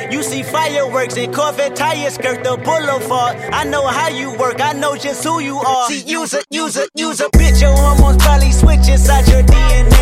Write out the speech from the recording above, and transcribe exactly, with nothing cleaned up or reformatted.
You see fireworks and Corvette tires skirt the boulevard. I know how you work, I know just who you are. See, use a, use a, use a bitch, your hormones probably switch inside your D N A.